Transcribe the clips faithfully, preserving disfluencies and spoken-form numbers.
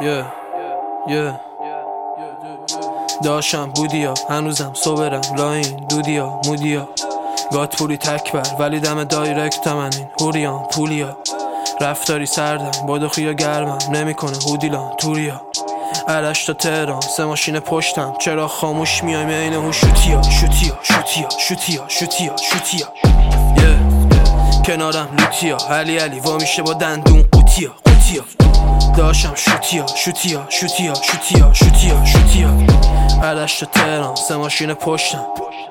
yeah, yeah. داشتم بودیا هنوزم صبرم لاین دودیا مودیا گات پوری تکبر ولی دم دایرکت من این هوریان پولیا رفتاری سردم بادخیا گرمم نمیکنه هودیلان توریا عرش تا تهران سه ماشین پشتم چرا خاموش میایم این هو شوتیا شوتیا شوتیا شوتیا شوتیا شوتیا yeah. کنارم لوتیا علی علی وا میشه با دندون قوتیا قوتیا داشتم شوتیا شوتیا شوتیا شوتیا شوتیا شوتیا عرش تا تهران سه ماشین پشتم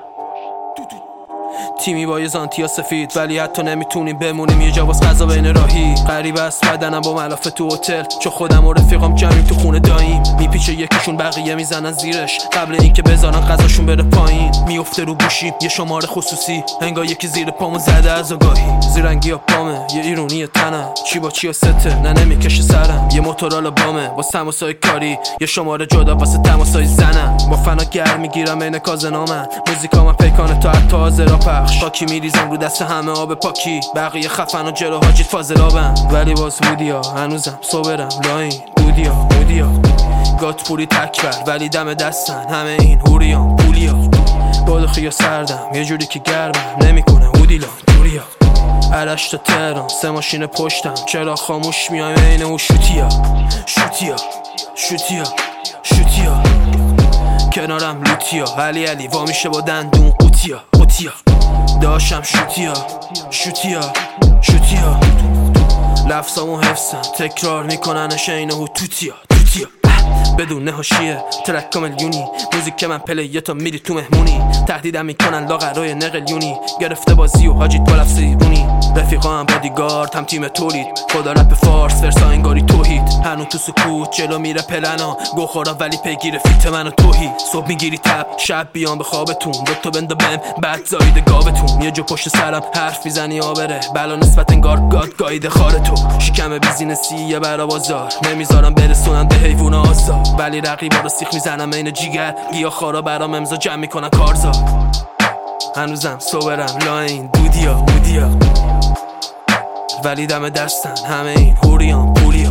تیمی با یه زانتیا سفید ولی حتی نمیتونیم بمونیم یه جا باز غذا بین راهی غریبه است بدنم با ملافه تو هتل چون خودم و رفیقام جمعیم تو خونه داییم میپیچه یکیشون بقیه میزنن زیرش قبل اینکه بذارن غذاشون بره پایین میفته رو گوشیم یه شماره خصوصی انگار یکی زیر پامو زده از آگاهی زیرنگی ها پامه یه ایرونی تنم چی با چی و سته نه نمیکشه سرم یه موتورالا بامه با تماسای کاری یه شماره جدا واسه تماسای زنم با فنا گرم میگیرم عین کازنامن موزیکام پیکانه تا حتی حاضرا پخش خاکی میریزم رو دست همه آب پاکی بقیه خفن و جلو حاجیت فاضلابم ولی باز بودیا هنوزم صبرم لاین دودیا مودیا گات پوری تکبر ولی دم دستن همه این هوریان پولیا بادخیا سردم یه جوری که گرمم نمیکنه هودیلان دوریا عرش تا تهران سه ماشین پشتم چرا خاموش میایم این هو شوتیا شوتیا شوتیا شوتیا کنارم لوتیا علی علی وا میشه با دندون قوتیا قوتیا داشتم شوتیا شوتیا شوتیا لفظامو حفظم تکرار میکننش این هو توتیا توتیا بدون حاشیه ترک کاملیونی موزیک من پلیه تا میری تو مهمونی تهدیدم میکنن لاغرای نقلیونی گرفته بازی و حاجیت با لفظ ایرونی رفیقا هم بادیگارد هم تیم تولید خدا رپ فارس فرسا انگاری توحید هنو تو سکوت جلو میره پلنا گوخورا ولی پیگیر فیت منو توهی صبح میگیری تب شب بیان به خوابتون دوتا بنده بهم بعد زایده گاوتون یه جو پشت سرم حرف میزنی آبره بلا نسبت انگار گاد گایده خارتو شکم بیزینسی یه برا بازار نمیذارم برسونم به حیوون آزار ولی رقیبا رو سیخ میزنم این جیگر گیا خارا برام امضا جمع میکنن کارزار هنوزم صبرم لاین دودیا مودیا ولی دم دستن همه این هوریان پولیا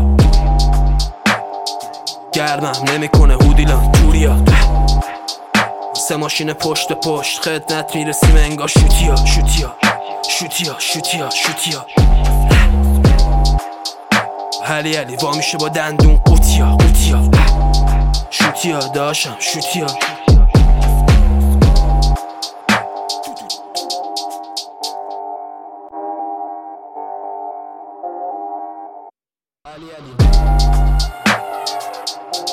گرمم نمیکنه هودیلان توریا سه ماشین پشت پشت خدمت میرسیم انگار شوتیا شوتیا شوتیا شوتیا شوتیا علی علی وا میشه با دندون قوتیا قوتیا شوتیا داشتم شوتیا علی علی